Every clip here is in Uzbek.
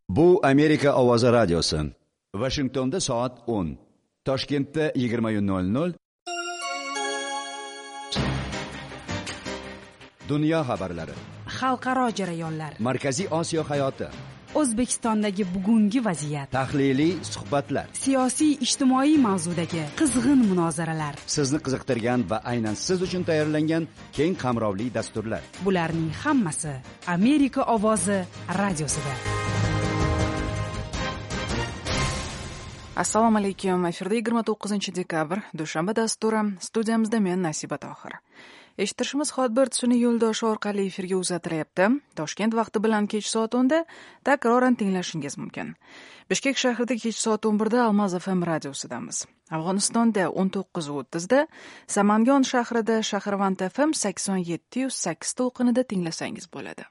Bu Amerika ovozi radiosi. Washingtonda soat 10. Toshkentda 20:00. Dunyo xabarlari. Xalqaro jarayonlar. Markaziy Osiyo hayoti. O'zbekistondagi bugungi vaziyat. Tahliliy suhbatlar. Siyosiy ijtimoiy mavzudagi qizg'in munozaralar. Sizni qiziqtirgan va aynan siz uchun tayyorlangan keng qamrovli dasturlar. Bularning hammasi Amerika ovozi radiosida. Assalomu alaykum. Efirda 29-dekabr dushanba dasturi. Studiyamizda men Nasiba Tohir. Eshittirishimiz Xodbir sun'iy yo'ldoshi orqali efirga uzatilyapti. Toshkent vaqti bilan kech soat 10da takroran tinglashingiz mumkin. Bishkek shahrida kech soat 11da Almaz FM radiosidamiz. Afg'onistonda 19:30da, Samangon shahrida Shahrvand FM 87.8 to'lqinida tinglasangiz bo'ladi.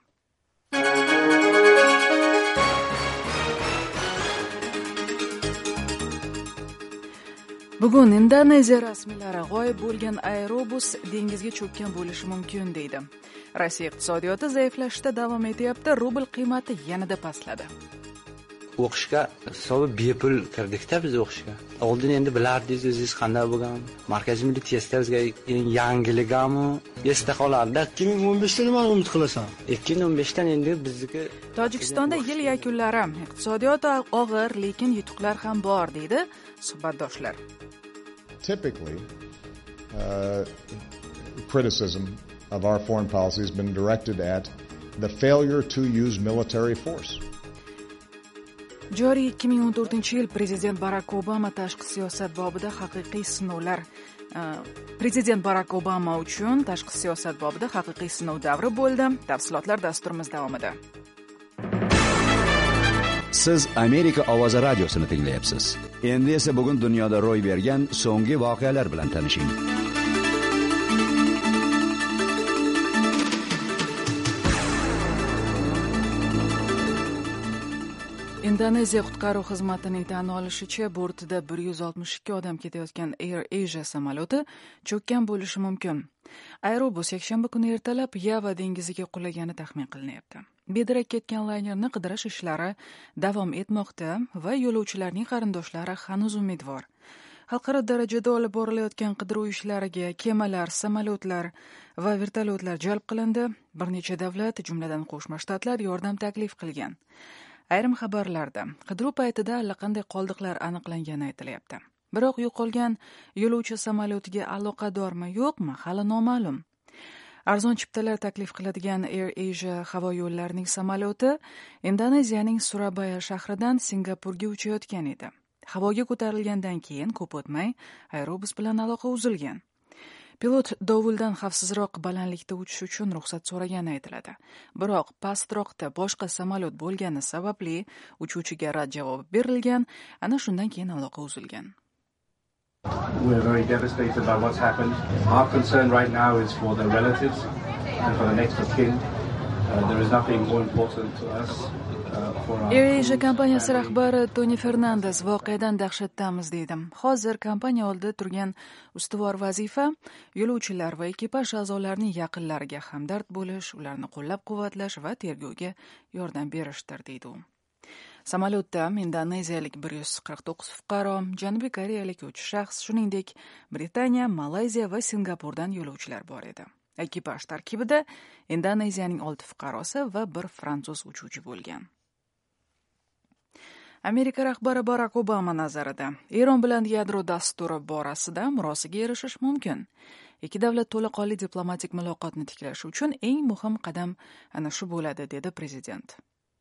Bugun Indoneziya rasmiylari g'oyib bo'lgan aerobus dengizga cho'kkan bo'lishi mumkin deydi. Rossiya iqtisodiyoti zaiflashishda davom etyapti, rubl qiymati yanada pastladi. O'qishga hisobi bepul kirdikda biz o'qishga. Oldin endi bilardingiz o'zingiz qanday bo'lgan. Markaziy milliy testda bizga yangiligami esda qolardi. 2015da nima umid qilasan? 2015dan endi bizniki Tojikistonda yil yakunlari, iqtisodiyot og'ir, lekin yutuqlar ham bor deydi suhbatdoshlar. Typically, criticism of our foreign policy has been directed at the failure to use military force. Joriy 2014-yil Prezident Barak Obama tashqi siyosat bobida haqiqiy sinovlar Prezident Barak Obama uchun tashqi siyosat bobida haqiqiy sinov davri bo'ldi. Tafsilotlar dasturimiz davomida. Siz Amerika ovozi radiosini tinglayapsiz. Endi esa bugun dunyoda ro'y bergan so'nggi voqealar bilan tanishing. Indoneziya qutqaruv xizmatining tan olishicha, bortida 162 odam ketayotgan Air Asia samolyoti cho'kkan bo'lishi mumkin. Aerobus yakshanba kuni ertalab Yava dengiziga qulagani taxmin qilinyapti. Bedarak ketgan laynerni qidirish ishlari davom etmoqda va yo'lovchilarning qarindoshlari hanuz umidvor. Xalqaro darajada olib borilayotgan qidiruv ishlariga kemalar, samolyotlar va vertolyotlar jalb qilindi. Bir necha davlat, jumladan Qo'shma Shtatlar yordam taklif qilgan. Ayrim xabarlarda qidiruv paytida allaqanday qoldiqlar aniqlangani aytilyapti. Biroq yo'qolgan yo'lovchi samolyotiga aloqadormi, yo'qmi, hali noma'lum. Arzon chiptalar taklif qiladigan Air Asia havo yo'llarining samolyoti Indoneziyaning Surabaya shahridan Singapurga uchayotgan edi. Havoga ko'tarilgandan keyin ko'p o'tmay aerobus bilan aloqa uzilgan. Pilot dovuldan xavfsizroq balandlikda uchish uchun ruxsat so'ragani aytiladi. Biroq pastroqda boshqa samolyot bo'lgani sababli uchuvchiga rad javobi berilgan, ana shundan keyin aloqa uzilgan. We're very devastated by what's happened. Our concern right now is for the relatives and for the next of kin. There is nothing more important to us. Air Asia kompaniyasi rahbari Tony Fernandes voqeadan dahshatdamiz deydi. Hozir kompaniya oldida turgan ustuvor vazifa yo'lovchilar va ekipaj a'zolarining yaqinlariga hamdard bo'lish, ularni qo'llab-quvvatlash va tergovga yordam berishdir deydi u. Samolyotda indoneziyalik 149 fuqaro, Janubiy koreyalik 3 shaxs, shuningdek Britaniya, Malayziya va Singapurdan yo'lovchilar bor edi. Ekipaj tarkibida Indoneziyaning 6 fuqarosi va 1 fransuz uchuvchi bo'lgan. Amerika rahbari Barak Obama nazarida Eron bilan yadro dasturi borasida murosiga erishish mumkin. Ikki davlat to'laqonli diplomatik muloqotni tiklash uchun eng muhim qadam ana shu bo'ladi, dedi prezident.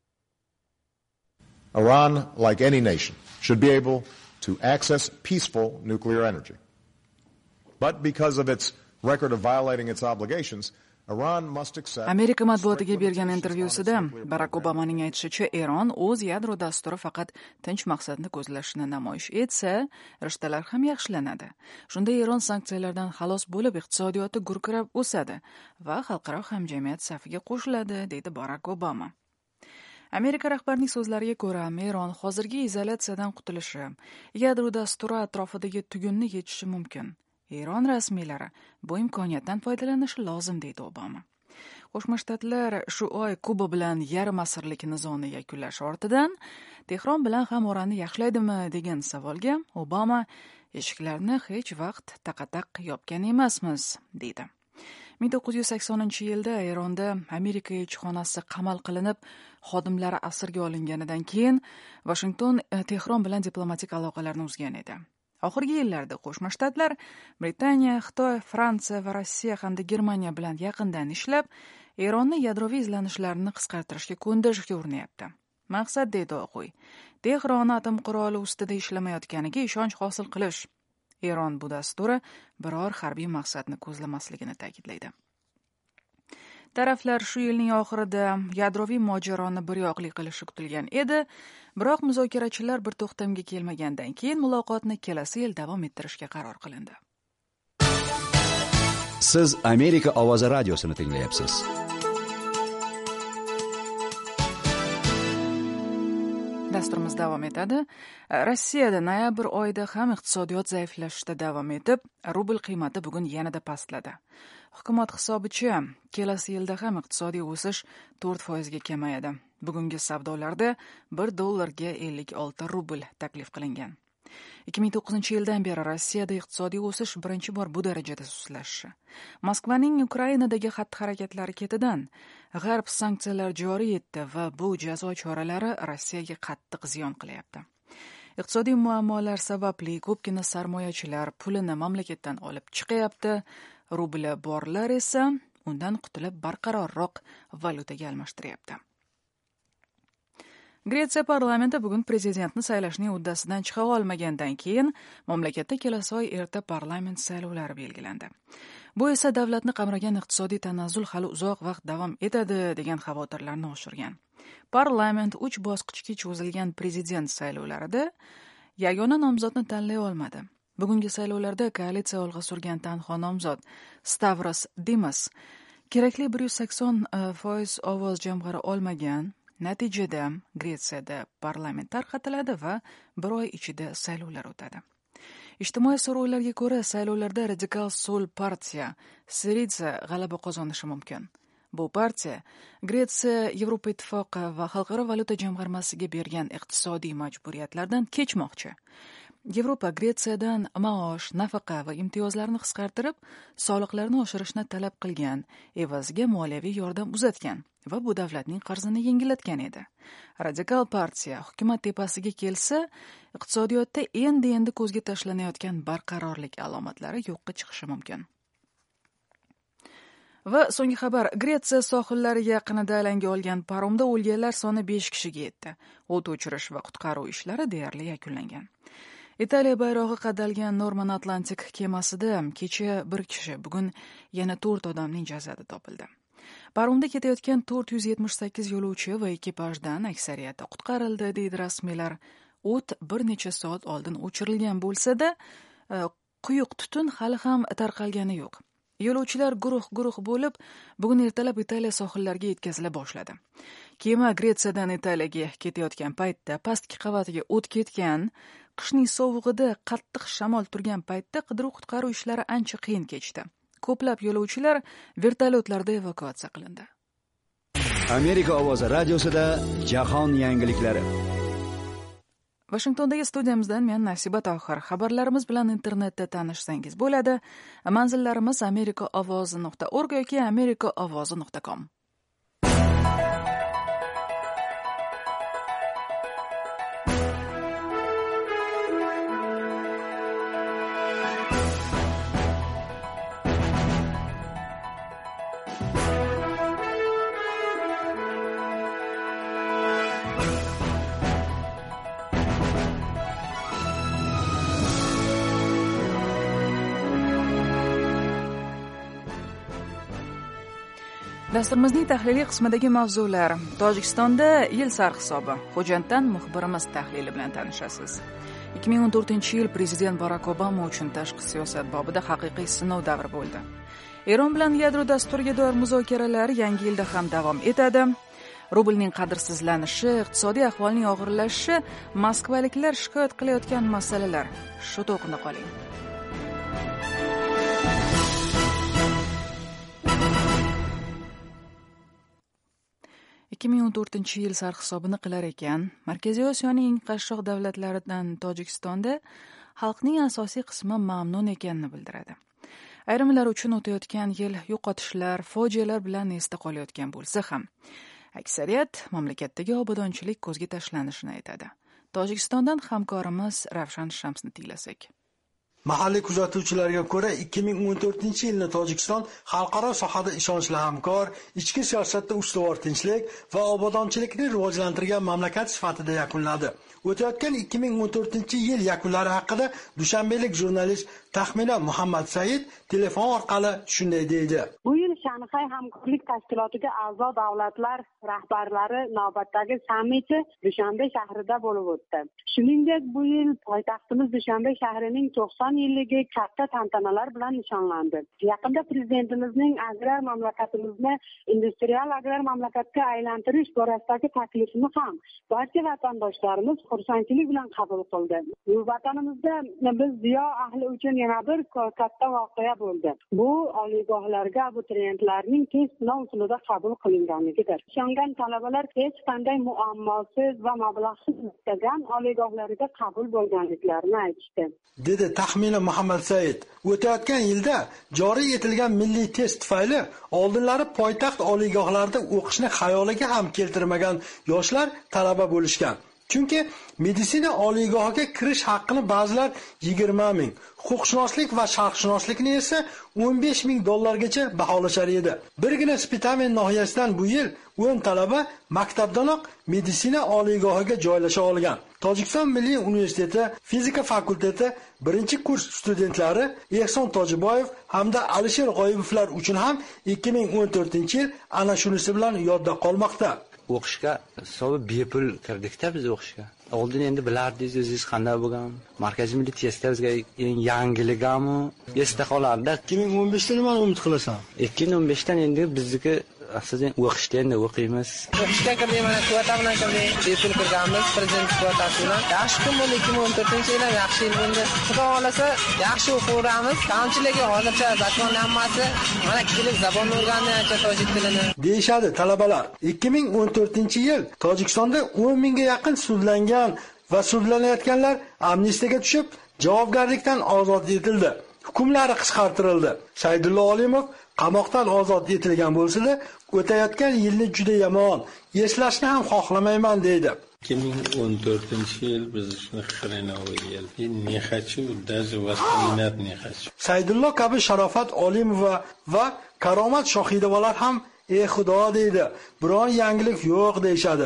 Iran, like any nation, should be able to access peaceful nuclear energy. But because of its record of violating its obligations, Iran must accept. Amerika matbuotiga bergan intervyusida Barak Obamaning aytishicha, Eron o'z yadro dasturi faqat tinch maqsadni ko'zlashini namoyish etsa, rishtalar ham yaxshilanadi. Shunda Eron sanksiyalardan xalos bo'lib, iqtisodiyoti gurkirab o'sadi va xalqaro hamjamiyat safiga qo'shiladi, deydi Barak Obama. Amerika rahbarining so'zlariga ko'ra, Eron hozirgi izolyatsiyadan qutulishi, yadro dasturi atrofidagi tugunni yechishi mumkin. Eron rasmiylari bu imkoniyatdan foydalanishi lozim, deydi Obama. Qo'shma Shtatlar shu oy Kuba bilan yarim asrlik nizoni yakunlashi ortidan Tehron bilan ham orani yaxshilaydimi degan savolga Obama eshiklarni hech vaqt taqataq yopgan emasmiz, dedi. 1980-yilda Eronda Amerika elchixonasi qamal qilinib, xodimlari asirga olinganidan keyin Washington Tehron bilan diplomatik aloqalarni uzgan edi. Oxirgi yillarda Qo'shma Shtatlar Britaniya, Xitoy, Fransiya va Rossiya hamda Germaniya bilan yaqindan ishlab, Eronni yadroviy izlanishlarini qisqartirishga ko'ndirishga urinyapti. Maqsad, deydi Oq uy, Tehron atom quroli ustida ishlamayotganiga ishonch hosil qilish. Eron bu dasturi biror harbiy maqsadni ko'zlamasligini ta'kidlaydi. Taraflar shu yilning oxirida yadroviy mojaroni biryoqli qilishi kutilgan edi, biroq muzokarachilar bir to'xtamga kelmagandan keyin muloqotni kelasi yil davom ettirishga qaror qilindi. Siz Amerika ovozi radiosini tinglayapsiz. Dasturimiz davom etadi. Rossiyada noyabr oyida ham iqtisodiyot zaiflashishda davom etib, rubl qiymati bugun yanada pastladi. Hukumat hisobicha, kelasi yilda ham iqtisodiy o'sish 4% ga kamayadi. Bugungi savdolarda $1 ga 56 rubl taklif qilingan. 2009-yildan beri Rossiyada iqtisodiy o'sish birinchi bor bu darajada suslashishi. Moskvaning Ukrainadagi xatti-harakatlari ketidan G'arb sanksiyalar joriy etdi va bu jazo choralari Rossiyaga qattiq ziyon qilyapti. Iqtisodiy muammolar sababli ko'pgina sarmoyachilar pulini mamlakatdan olib chiqyapti, rubli borlar esa undan qutulib barqarorroq valyutaga almashtiryapti. Gretsiya parlamenti bugun prezidentni saylashning uddasidan chiqa olmagandan keyin mamlakatda kelasi oy erta parlament saylovlari belgilandi. Bu esa davlatni qamragan iqtisodiy tanazzul hali uzoq vaqt davom etadi degan xavotirlarni oshirgan. Parlament 3 bosqichga cho'zilgan prezident saylovlarida yagona nomzodni tanlay olmadi. Bugungi saylovlarda koalitsiya olg'a surgan tanho nomzod Stavros Dimas kerakli 180% ovoz jamg'ara olmagan. Natijada Gretsiyada parlament tarqatiladi va bir oy ichida saylovlar o'tadi. Ijtimoiy so'rovlarga ko'ra, saylovlarda radikal so'l partiya Syriza g'alaba qozonishi mumkin. Bu partiya Gretsiya Yevropa Ittifoqi va Xalqaro valyuta jamg'armasiga bergan iqtisodiy majburiyatlardan kechmoqchi. Yevropa Gretsiyadan maosh, nafaqa va imtiyozlarni qisqartirib, soliqlarni oshirishni talab qilgan, evaziga moliyaviy yordam uzatgan va bu davlatning qarzini yengillatgan edi. Radikal partiya hukumat tepasiga kelsa, iqtisodiyotda endi ko'zga tashlanayotgan barqarorlik alomatlari yo'qqa chiqishi mumkin. Va so'nggi xabar, Gretsiya sohillari yaqinida alanga olgan paromda o'lganlar soni 5 kishiga yetdi. O't o'chirish va qutqaruv ishlari deyarli yakunlangan. Italiya bayrog'i qadalgan Norman Atlantic kemasida kecha bir kishi, bugun yana 4 odamning jasadi topildi. Paromda ketayotgan 478 yo'lovchi va ekipajdan aksariyati qutqarildi, deydi rasmiylar. O't bir necha soat oldin o'chirilgan bo'lsa-da, quyuq tutun hali ham tarqalgani yo'q. Yo'lovchilar guruh bo'lib, bugun ertalab Italiya sohillariga yetkazila boshladi. Kema Gretsiyadan Italiyaga ketayotgan paytda pastki qavatiga o't ketgan. Qishning sovug'ida qattiq shamol turgan paytda qidiruv-qutqaruv ishlari ancha qiyin kechdi. Ko'plab yo'lovchilar vertolyotlarda evakuatsiya qilindi. Amerika ovozi radiosida jahon yangiliklari. Washingtondagi studiyamizdan men Nasiba Tohir. Xabarlarimiz bilan internetda tanishsangiz bo'ladi. Manzillarimiz amerikaovozi.org yoki amerikaovozi.com. Dasturimizning tahliliy qismidagi mavzular: Tojikistonda yil sarhisobi. Xo'janddan muxbirimiz tahlili bilan tanishasiz. 2014-yil prezident Barak Obama uchun tashqi siyosat bobida haqiqiy sinov davri bo'ldi. Eron bilan yadro dasturiga doir muzokaralar yangi yilda ham davom etadi. Rublning qadrsizlanishi, iqtisodiy ahvolning og'irlashishi, moskvaliklar shikoyat qilayotgan masalalar. Shu to'qinda qoling. 2014-yil sarhisobini qilar ekan, Markaziy Osiyoning eng qashshoq davlatlaridan Tojikistonda xalqning asosiy qismi mamnun ekanini bildiradi. Ayrimlar uchun o'tayotgan yil yo'qotishlar, fojialar bilan esda qolayotgan bo'lsa ham, aksariyat mamlakatdagi obodonchilik ko'zga tashlanishini aytadi. Tojikistondan hamkorimiz Ravshan Shamsni tinglasak. Mahalliy kuzatuvchilarga ko'ra 2014-yilni Tojikiston xalqaro sohada ishonchli hamkor, ichki siyosatda ustuvor tinchlik va obodonchilikni rivojlantirgan mamlakat sifatida yakunladi. O'tayotgan 2014-yil yakunlari haqida dushanbalik jurnalist Taxmina Muhammad Said telefon orqali shunday deydi. Bu yil Shanxay hamkorlik tashkilotiga a'zo davlatlar rahbarlari navbatdagi sammiti Dushanbe shahrida bo'lib o'tdi. Shuningdek, bu yil poytaxtimiz Dushanbe shahrining 90 yilligi katta tantanalar bilan nishonlandi. Yaqinda prezidentimizning agrar mamlakatimizni industrial agrar mamlakatga aylantirish borasidagi taklifini ham barcha vatandoshlarimiz xursandchilik bilan qabul qildi. Vatanimizda biz ziyo ahli uchun yana bir katta voqea bo'ldi. Bu oliygohlarga abituriyentlarning test sinov usulida qabul qilinganligidir. Ishongan talabalar hech qanday muammosiz va mablag'siz istagan oliygohlariga qabul bo'lganliklarini aytishdi. Dedi Taxmina Muhammad Said. O'tayotgan yilda joriy etilgan milliy test tufayli oldinlari poytaxt oliygohlarida o'qishni xayoliga ham keltirmagan yoshlar talaba bo'lishgan. Chunki meditsina oliygohiga kirish haqqini ba'zilar 20 ming, huquqshunoslik va sharqshunoslikni esa 15 ming dollargacha baholashar edi. Birgina Spitamen nohiyasidan bu yil 10 talaba maktabdanoq meditsina oliygohiga joylasha olgan. Tojikiston Milliy universiteti fizika fakulteti 1-kurs studentlari Ehson Tojiboyev hamda Alisher G'oyibovlar uchun ham 2014-yil ana shunisi bilan yodda qolmoqda. O'qishga hisobi bepul kirdikda biz o'qishga. Oldin endi bilardingiz o'zingiz qanday bo'lgan. Markaziy milliy testda bizga eng yangiligami esda qolardi. 2015da nimani umid qilasan? 2015dan endi bizniki aslida o'qishda endi o'qiymiz. O'qishga kirdik, mana kvota bilan kirdik. Bepul kirganmiz, prezident kvotasi bilan. Yaxshi kun bo'ldi, 2014-yil yaxshi yil bo'ldi. Xudo xolasa yaxshi o'qiyveramiz. Kamchiligi hozircha zakon hammasi mana kelib zabonni o'rganyapti tojik tilini. Deyishadi talabalar. 2014-yil Tojikistonda 10 mingga yaqin sudlangan va sudlanayotganlar amnistiyaga tushib, javobgarlikdan ozod etildi. Hukmlari qisqartirildi. Saydullo Olimov qamoqdan ozod etilgan bo'lsa-da, o'tayotgan yilni juda yomon, eslashni ham xohlamayman deydi. 2014-yil biz uchun xirenovoy yil. Ne хочу, даже воспоминать не хочу. Saydullo kabi Sharofat Olimova va Karomat Shohidovalar ham xudo deydi. Biron yangilik yo'q deyshadi.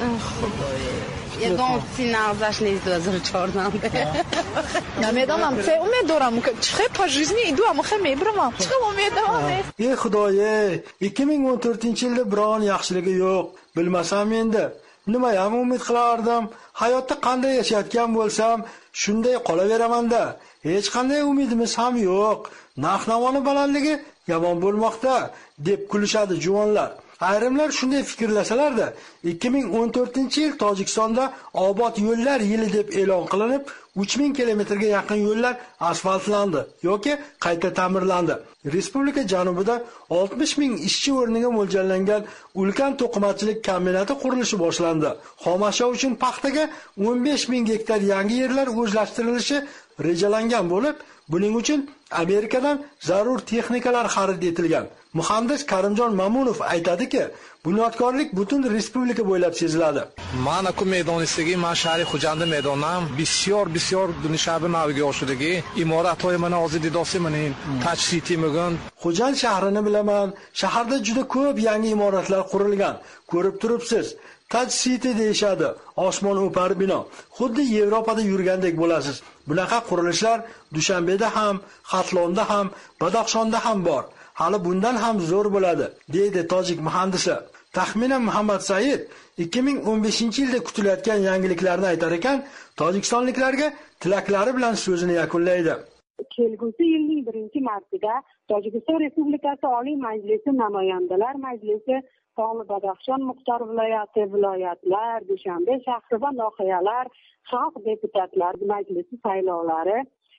Я думаю, финал зашли из 2004. Я медонам, фе умед дорам, чхе по жизни иду, а мхе мебрам. Чхе умед дорам. Xudoye, 2014-yilda biron yaxshiligi yo'q. Bilmasam endi nima ham umid qilardim. Hayotda qanday yashayotgan bo'lsam, shunday qolaveraman-da. Hech qanday umidimiz ham yo'q. Narx-navoni balandligi yomon bo'lmoqda, deb kulishadi juvonlar. Ayrimlar shunday fikrlasalar-da, 2014-yil Tojikistonda obod yo'llar yili deb e'lon qilinib, 3000 kilometrga yaqin yo'llar asfaltlandi yoki qayta ta'mirlandi. Respublika janubida 60 ming ishchi o'rniga mo'ljallangan ulkan to'qimachilik kombinati qurilishi boshlandi. Xomashyo uchun paxtaga 15 ming gektar yangi yerlar o'zlashtirilishi rejalangan bo'lib, buning uchun Amerikadan zarur texnikalar xarid etilgan. Muhandis Karimjon Mamunov aytadiki, bunyodkorlik butun respublika bo'ylab seziladi. Mana ku maydonistagi shahri Xo'jand maydonam bisyor dunishabi naviga o'shidagi imoratlar mana hozir didosimaning tajsitimigan. Xo'jand shahrini bilaman. Shaharda juda ko'p yangi imoratlar qurilgan. Ko'rib turibsiz. Taj City deyshadi. Osmon o'par bino. Xuddi Yevropada yurgandek bo'lasiz. Bunaqa qurilishlar Dushanbeda ham, Xatlonda ham, Badaxshonda ham bor. Hali bundan ham zo'r bo'ladi, deydi tojik muhandisi. Taxmina Muhammad Said 2015-yilda kutilayotgan yangiliklarni aytar ekan, tojikistonliklarga tilaklari bilan so'zini yakunlaydi. Kelgusi yilning 1-martida Tojikiston Respublikasi Oliy Majlisi Namoyandalar Majlisi Tog'li Badaxshon Muxtor viloyati, viloyatlar, Dushanbe shahri va nohiyalar xalq deputatlar majlisi saylovlari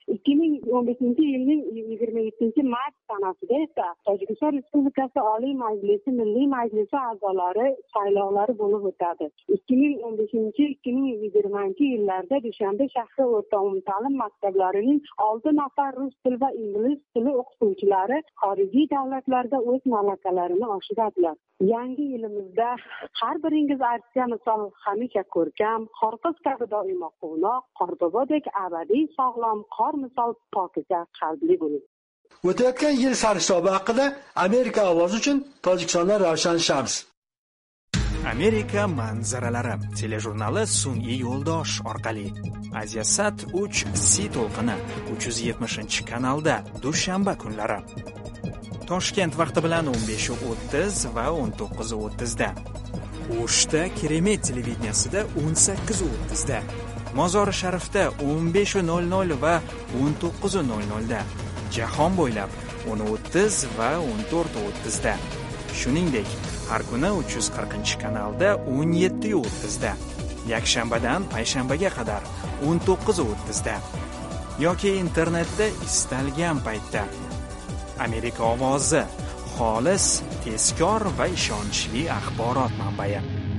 2015-yilning 27-mart sanasida esa Tojikiston Respublikasi Oliy Majlisi Milliy Majlisi a'zolari saylovlari bo'lib o'tadi. 2015-2020 yillarda Dushanbe shahri o'rta umumta'lim maktablarining 6 nafar rus tili va ingliz tili o'qituvchilari xorijiy davlatlarda o'z malakalarini oshiradilar. Yangi yilimizda har biringiz aytgan misol hamisha ko'rkam, qorqiz kabi doimo quvnoq, qorbobodek abadiy sog'lom, qor misol pokiza qalbli bo'ling. O'tayotgan yil sarhisobi haqida Amerika ovozi uchun Tojikistondan Ravshan Shams. Amerika manzaralari telejurnali sun'iy yo'ldosh orqali Asiasat 3 C to'lqini 370-kanalda dushanba kunlari. Toshkent vaqti bilan 15:30 va 19:30 da. O'shda Keremet televideniyasida 18:30 da. Mozori Sharifda 15:00 va 19:00 da. Jahon bo'ylab 10:30 va 14:30 da. Shuningdek, har kuni 340-kanalda 17:30 da. Yakshanbadan payshanbaga qadar 19:30 da. Yoki internetda istalgan paytda. Amerika ovozi xolis, tezkor va ishonchli axborot manbai.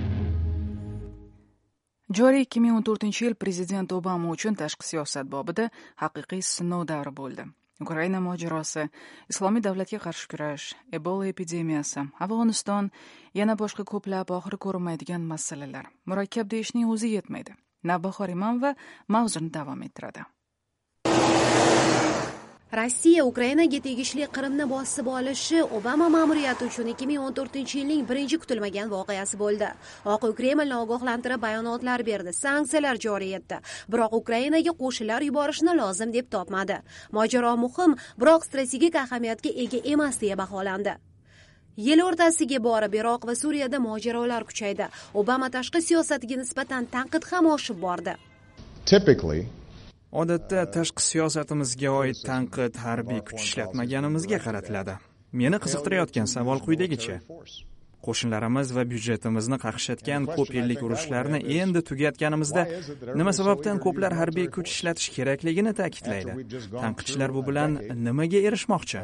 Joriy 2014-yil prezident Obama uchun tashqi siyosat bobida haqiqiy sinov davri bo'ldi. Ukraina mojarosi, Islomiy davlatga qarshi kurash, Ebola epidemiyasi, Afg'oniston, yana boshqa ko'plab oxiri ko'rinmaydigan masalalar. Murakkab deyishning o'zi yetmaydi. Navbahor Imonova mavzuni davom ettiradi. Rossiya Ukrainaga tegishli Qrimni bosib olishi Obama ma'muriyati uchun 2014-yilning birinchi kutilmagan voqeasi bo'ldi. Oq uy Kremlni ogohlantirib bayonotlar berdi, sanksiyalar joriy etdi. Biroq Ukrainaga qo'shinlar yuborishni lozim deb topmadi. Mojaro muhim, biroq strategik ahamiyatga ega emas deya baholandi. Yil o'rtasiga borib Iroq va Suriyada mojarolar kuchaydi. Obama tashqi siyosatiga nisbatan tanqid ham oshib bordi. Odatda tashqi siyosatimizga oid tanqid harbiy kuch ishlatmaganimizga qaratiladi. Meni qiziqtirayotgan savol quyidagicha. Qo'shinlarimiz va byudjetimizni qaqshatgan ko'p yillik urushlarni endi tugatganimizda nima sababdan ko'plar harbiy kuch ishlatish kerakligini ta'kidlaydi. Tanqidchilar bu bilan nimaga erishmoqchi?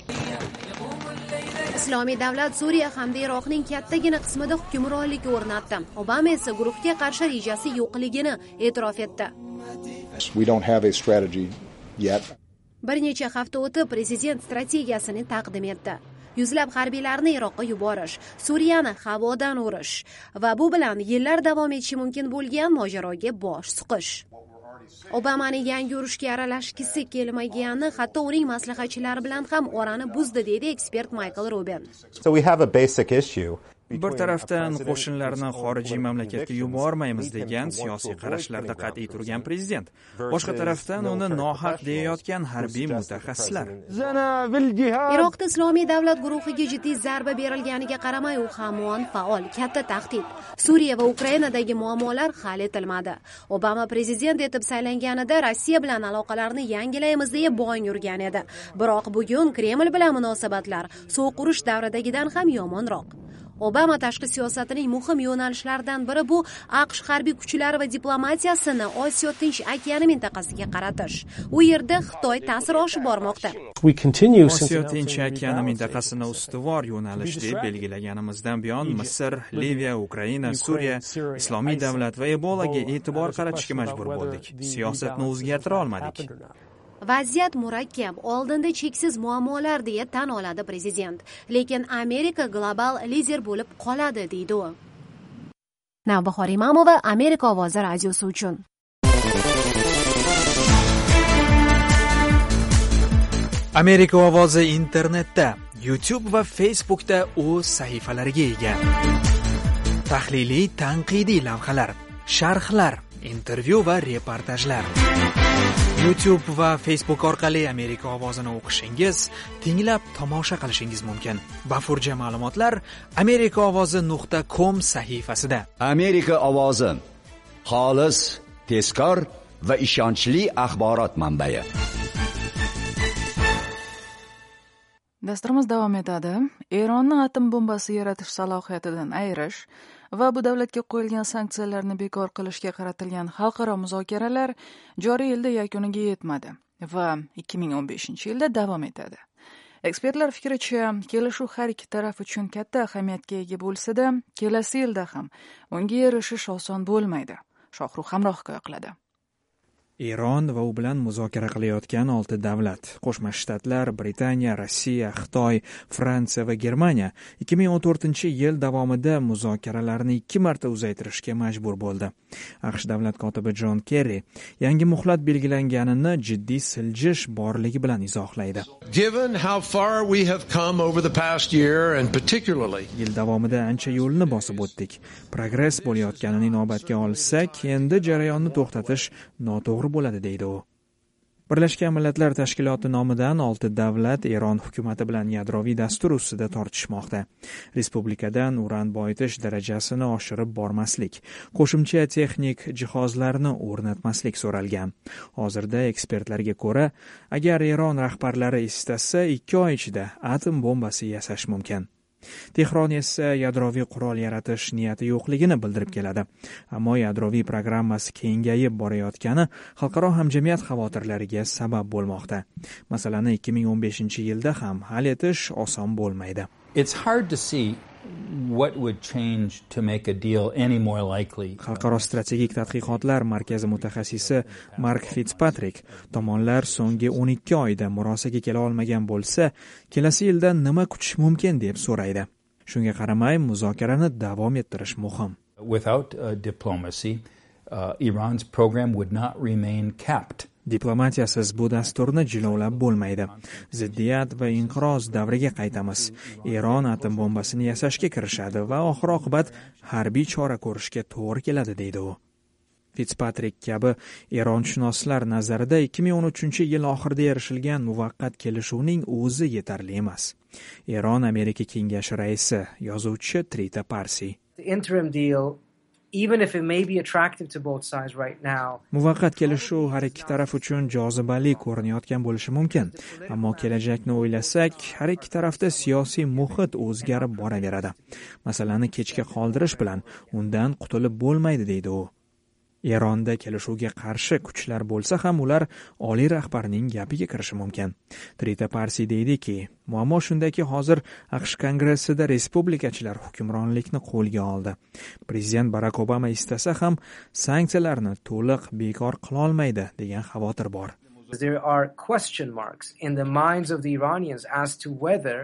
Islomiy davlat Suriya hamda Iroqning kattagina qismida hukmronlikka o'rnatdi. Obama esa guruhga qarshi rejasi yo'qligini e'tirof etdi. We don't have a strategy yet. Bir necha hafta o'tib prezident strategiyasini taqdim etdi. Yuzlab harbiylarni Iroqqa yuborish, Suriyani havodan urish va bu bilan yillar davom etishi mumkin bo'lgan mojaroga bosh suqish. Obamaning yangi urushga aralashgisi kelmagani hatto uning maslahatchilari bilan ham orani buzdi, deydi ekspert Michael Rubin. So we have a basic issue. Bir tarafdan qo'shinlarni xorijiy mamlakatga yubormaymiz degan siyosiy qarashlarda qat'iy turgan prezident, boshqa tarafdan uni nohaq deyayotgan harbiy mutaxassislar. Iroqda Islomiy davlat guruhiga jiddiy zarba berilganiga qaramay u hamon faol, katta tahdid. Suriya va Ukrainadagi muammolar hal etilmadi. Obama prezident etib saylanganida Rossiya bilan aloqalarni yangilaymiz deya bo'yin yurgan edi. Biroq bugun Kreml bilan munosabatlar sovuq urush davridagidan ham yomonroq. Obama tashqi siyosatining muhim yo'nalishlaridan biri bu AQSh harbiy kuchlari va diplomatiyasini Osiyo Tinch okeani mintaqasiga qaratish. U yerda Xitoy ta'sir oshib bormoqda. Osiyo Tinch okeani mintaqasini ustuvor yo'nalish deb belgilaganimizdan buyon Misr, Liviya, Ukraina, Suriya, Islomiy davlat va Ebolaga e'tibor qaratishga majbur bo'ldik. Siyosatni o'zgartira olmadik. Vaziyat murakkab, oldinda cheksiz muammolar deya tan oladi prezident. Lekin Amerika global lider bo'lib qoladi, deydi u. Navbahor Imomova, Amerika ovozi radiosi uchun. Amerika ovozi internetda, YouTube va Facebookda o'z sahifalariga ega. Tahliliy, tanqidiy lavhalar, sharhlar, intervyu va reportajlar. YouTube va Facebook orqali Amerika ovozini o'qishingiz, tinglab tomosha qilishingiz mumkin. Bafurja ma'lumotlar amerikaovozi.com sahifasida. Amerika ovozi xolis, tezkor va ishonchli axborot manbai. Dasturimiz davom etadi. Eronni atom bombasi yaratish salohiyatidan ayirish va bu davlatga qo'yilgan sanksiyalarni bekor qilishga qaratilgan xalqaro muzokaralar joriy yilda yakuniga yetmadi. va 2015-yilda davom etadi. Ekspertlar fikricha, kelishuv har ikki taraf uchun katta ahamiyatga ega bo'lsa-da, kelasi yilda ham unga erishish oson bo'lmaydi. Shohruh Hamroh hikoya qiladi. Eron va u bilan muzokara qilayotgan 6 davlat, Qo'shma Shtatlar, Britaniya, Rossiya, Xitoy, Fransiya va Germaniya 2014-yil davomida muzokaralarni 2 marta uzaytirishga majbur bo'ldi. AQSh davlat kotibi Jon Kerri yangi muhlat belgilanganini jiddiy siljish borligi bilan izohlaydi. Given how far we have come over the past year and particularly yil davomida ancha yo'lni bosib o'tdik. Progress bo'layotganini inobatga olsak, endi jarayonni to'xtatish noto'g'ri bo'ladi, deydi u. Birlashgan Millatlar Tashkiloti nomidan 6 davlat Eron hukumati bilan yadroviy dastur ustida tortishmoqda. Respublikadan uran boyitish darajasini oshirib bormaslik, qo'shimcha texnik jihozlarni o'rnatmaslik so'ralgan. Hozirda ekspertlarga ko'ra, agar Eron rahbarlari istasa, 2 oy ichida atom bombasi yasash mumkin. Tehron esa yadroviy qurol yaratish niyati yo'qligini bildirib keladi. Ammo yadroviy programmasi kengayib borayotgani xalqaro hamjamiyat xavotirlariga sabab bo'lmoqda. Masalani 2015-yilda ham hal etish oson bo'lmaydi. It's hard to see what would change to make a deal any more likely. Xalqaro strategik tadqiqotlar markazi mutaxassisi Mark Fitzpatrick tomonlar so'nggi 12 oyda murosaga kela olmagan bo'lsa, kelasi yilda nima kutish mumkin deb so'raydi. Shunga qaramay, muzokarani davom ettirish muhim. Without diplomacy, Iran's program would not remain capped. Diplomatiyasiz bu dasturni jilovlab bo'lmaydi. Ziddiyat va inqiroz davriga qaytamiz. Eron atom bombasini yasashga kirishadi va oxir-oqibat harbiy chora ko'rishga to'g'ri keladi, deydi u. Fitzpatrick kabi Eronshunoslar nazarida 2013-yil oxirida erishilgan muvaqqat kelishuvning o'zi yetarli emas. Eron Amerika Kengashi raisi, yozuvchi Trita Parsi. The interim deal, even if it may be attractive to both sides right now. Muvaqqat kelishuv har ikki taraf uchun jozibali ko'rinayotgan bo'lishi mumkin, ammo kelajakni o'ylasak, har ikki tarafda siyosiy muhit o'zgarib boraveradi. Masalani kechga qoldirish bilan undan qutulib bo'lmaydi, deydi u. Eronda kelishuvga qarshi kuchlar bo'lsa ham ular oliy rahbarning gapiga kirishi mumkin. Trita Parsi deydiki, muammo shundaki, hozir AQSh kongressida respublikachilar hukmronlikni qo'lga oldi. Prezident Barack Obama istasa ham sanksiyalarni to'liq bekor qila olmaydi degan xavotir bor. There are question marks in the minds of the Iranians as to whether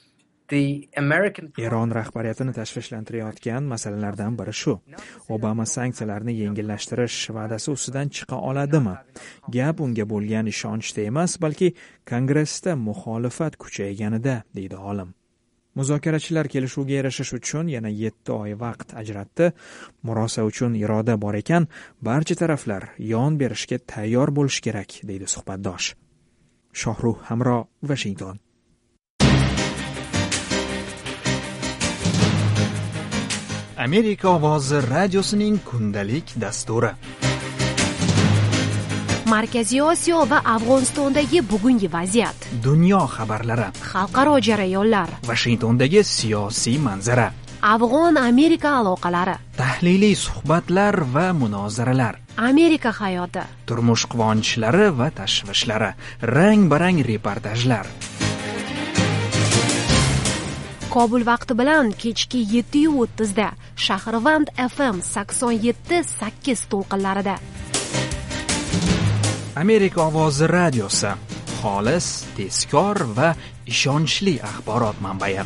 Eron rahbariyatini tashvishlantirayotgan masalalardan biri shu. Obama sanksiyalarni yengillashtirish va'dasi ustidan chiqa oladimi? Gap unga bo'lgan ishonchda emas, balki kongressda muxolifat kuchayganida, deydi olim. Muzokarachilar kelishuvga erishish uchun yana 7 oy vaqt ajratdi. Murosa uchun iroda bor ekan, barcha taraflar yon berishga tayyor bo'lish kerak, deydi suhbatdosh. Shohruh Hamroh, Washington. Amerika ovozi radiosining kundalik dasturi. Markaziy Osiyo va Afg'onistondagi bugungi vaziyat. Dunyo xabarlari. Xalqaro jarayonlar. Washingtondagi siyosiy manzara. Afg'on-Amerika aloqalari. Tahliliy suhbatlar va munozaralar. Amerika hayoti. Turmush quvonchlari va tashvishlari. Rang-barang reportajlar. Kobul vaqti bilan kechki 7:30 da Shahrivand FM 87.8 to'lqinlarida. Amerika ovozi radiosi. Xolis, tezkor va ishonchli axborot manbai.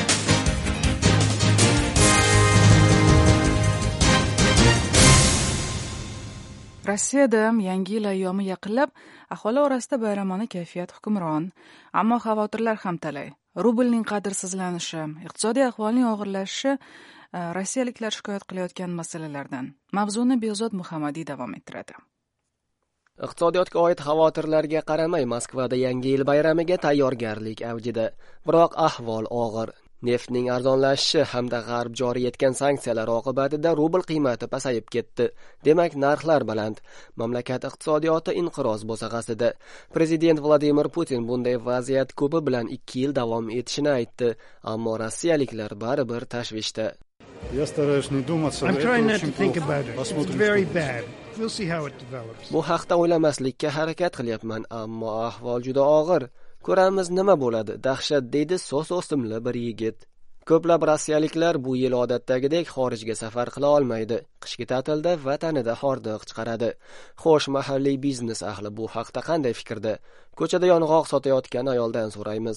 Rossiyada yangi yil ayyomi yaqinlab, aholi orasida bayramona kayfiyat hukmron, ammo xavotirlar ham talay. Rublning qadrsizlanishi, iqtisodiy ahvolning og'irlashishi rossiyaliklar shikoyat qilayotgan masalalardan. Mavzuni Behzod Muhammadiy davom ettiradi. Iqtisodiyotga oid xavotirlarga qaramay, Moskvada yangi yil bayramiga tayyorgarlik avjida. Biroq ahvol og'ir. Neftning arzonlashishi hamda g'arb joriy etgan sanksiyalar oqibatida rubl qiymati pasayib ketdi. Demak, narxlar baland. Mamlakat iqtisodiyoti inqiroz bo'sag'asida. Prezident Vladimir Putin bunday vaziyat ko'pi bilan 2 yil davom etishini aytdi, ammo rossiyaliklar baribir tashvishda. I'm trying not to think about it. It's very bad. we'll see how it develops. Bu haqda o'ylamaslikka harakat qilyapman, ammo ahvol juda og'ir. Ko'ramiz nima bo'ladi, dahshat, deydi so'z o'stimli bir yigit. Ko'plab rossiyaliklar bu yil odatdagidek xorijga safar qila olmaydi. Qishki ta'tilda vatanida hordiq chiqaradi. Xo'sh, mahalliy biznes ahli bu haqda qanday fikrda? Ko'chada yong'oq sotayotgan ayoldan so'raymiz.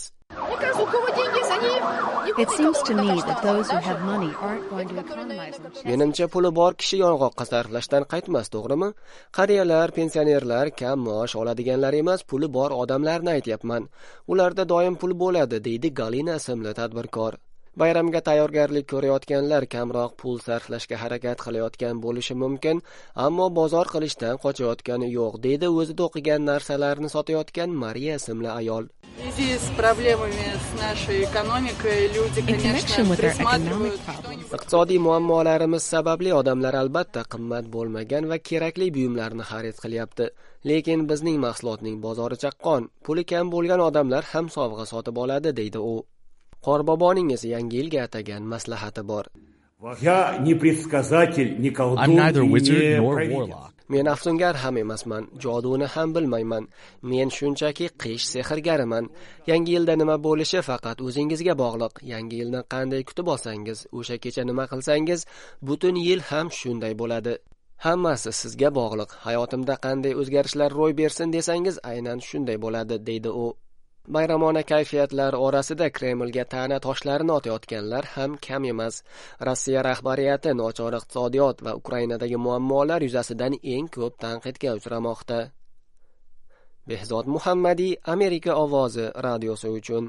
It seems to me that those who have money aren't going to economize much. Menimcha puli bor kishi yong'oqqa sarflashdan qaytmas, to'g'rimi? Qariyalar, pensionerlar, kam maosh oladiganlar emas, puli bor odamlarni aytyapman. Ularda doim pul bo'ladi, deydi Galina ismli tadbirkor. Bayramga tayyorgarlik ko'rayotganlar kamroq pul sarflashga harakat qilayotgan bo'lishi mumkin, ammo bozor qilishdan qochayotgani yo'q, deydi o'zida o'qigan narsalarni sotayotgan Mariya ismli ayol. Iqtisodiy muammolarimiz sababli odamlar albatta qimmat bo'lmagan va kerakli buyumlarni xarid qilyapti. Lekin bizning mahsulotning bozori chaqqon, puli kam bo'lgan odamlar ham sovg'a sotib oladi, deydi u. Qorboboningiz yangi yilga atagan maslahati bor. I'm neither wizard nor warlock. Men afsungar ham emasman, joduni ham bilmayman. Men shunchaki qish sehrgariman. Yangi yilda nima bo'lishi faqat o'zingizga bog'liq. Yangi yilni qanday kutib olsangiz, o'sha kecha nima qilsangiz, butun yil ham shunday bo'ladi. Hammasi sizga bog'liq. Hayotimda qanday o'zgarishlar ro'y bersin desangiz, aynan shunday bo'ladi, deydi u. Bayramona kayfiyatlar orasida Kremlga ta'na toshlarini otayotganlar ham kam emas. Rossiya rahbariyati nochor iqtisodiyot va Ukrainadagi muammolar yuzasidan eng ko'p tanqidga uchramoqda. Behzod Muhammadiy, Amerika ovozi radiosi uchun.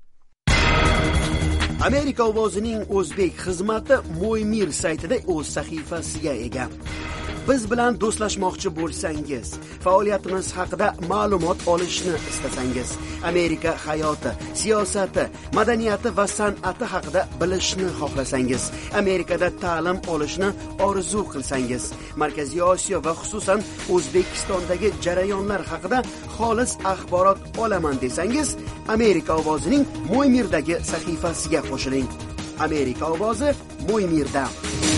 Amerika ovozining o'zbek xizmati Mo'ymir saytida o'z sahifasiga ega. Biz bilan do'stlashmoqchi bo'lsangiz, faoliyatimiz haqida ma'lumot olishni istasangiz, Amerika hayoti, siyosati, madaniyati va san'ati haqida bilishni xohlasangiz, Amerikada ta'lim olishni orzu qilsangiz, Markaziy Osiyo va xususan O'zbekistondagi jarayonlar haqida xolis axborot olaman desangiz, Amerika ovozining Mo'ymirdagi sahifasiga qo'shiling. Amerika ovozi Mo'ymirda.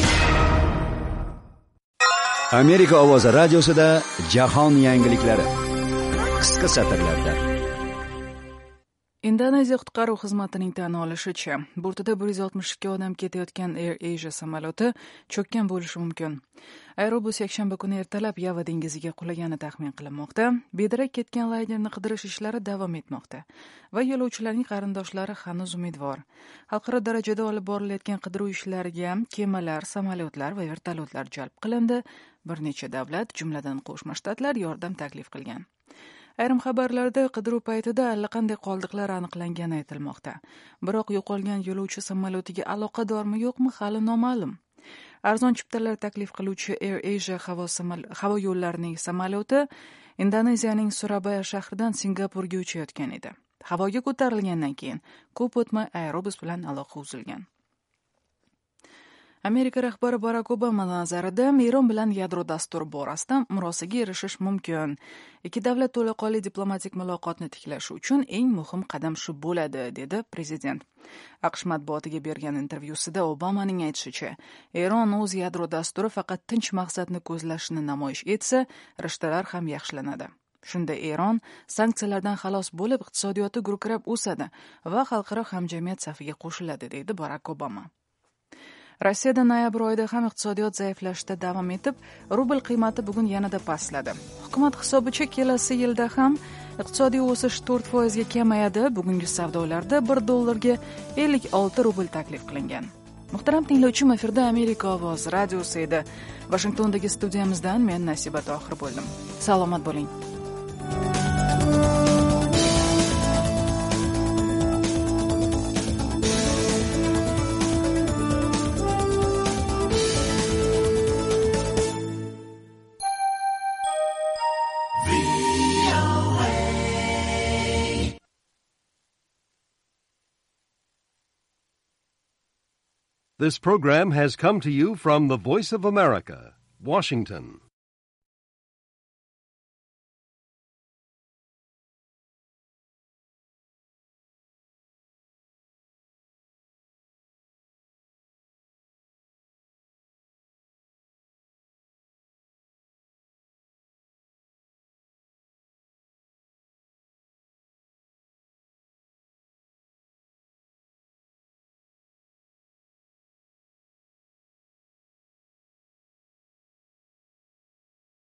Amerika ovozi radiosida jahon yangiliklari qisqa satrlarda. Indoneziya qutqaruv xizmatining tan olishicha, bortida 162 odam ketayotgan Air Asia samolyoti cho'kkan bo'lishi mumkin. Aerobus yakshanba kuni ertalab Yava dengiziga qulagani taxmin qilinmoqda. Bedarak ketgan laynerni qidirish ishlari davom etmoqda va yo'lovchilarning qarindoshlari hanuz umidvor. Xalqaro darajada olib borilayotgan qidiruv ishlariga kemalar, samolyotlar va vertolyotlar jalb qilindi. Bir necha davlat, jumladan Qo'shma Shtatlar yordam taklif qilgan. Ayrim xabarlarda qidiruv paytida allaqanday qoldiqlar aniqlangani aytilmoqda. Biroq yo'qolgan yo'lovchi samolyotiga aloqadormi yo'qmi hali noma'lum. Arzon chiptalar taklif qiluvchi Air Asia havo yo'llarining samolyoti Indoneziyaning Surabaya shahridan Singapurga uchayotgan edi. Havoga ko'tarilgandan keyin ko'p o'tmay aerobus bilan aloqa uzilgan. Amerika rahbari Barack Obama nazarida Eron bilan yadro dasturi borasida murosaga erishish mumkin. Ikki davlat to'laqonli diplomatik muloqotni tiklash uchun eng muhim qadam shu bo'ladi, dedi prezident. AQSh matbuotiga bergan intervyusida Obamaning aytishicha, Eron o'z yadro dasturi faqat tinch maqsadni ko'zlashini namoyish etsa, rishtalar ham yaxshilanadi. Shunda Eron sanksiyalardan xalos bo'lib, iqtisodiyoti gurkirab o'sadi va xalqaro hamjamiyat safiga qo'shiladi, dedi Barack Obama. Rossiyada noyabr oyida ham iqtisodiyot zaiflashda davom etib, rubl qiymati bugun yanada pastladi. Hukumat hisobicha kelasi yilda ham iqtisodiy o'sish 4% ga kamayadi. Bugungi savdolarda $1 56 rubl taklif qilingan. Muhtaram tinglovchim, efirda Amerika ovozi radiosi edi. Washingtondagi studiyamizdan men Nasiba Tohir bo'ldim. Salomat bo'ling. This program has come to you from the Voice of America, Washington.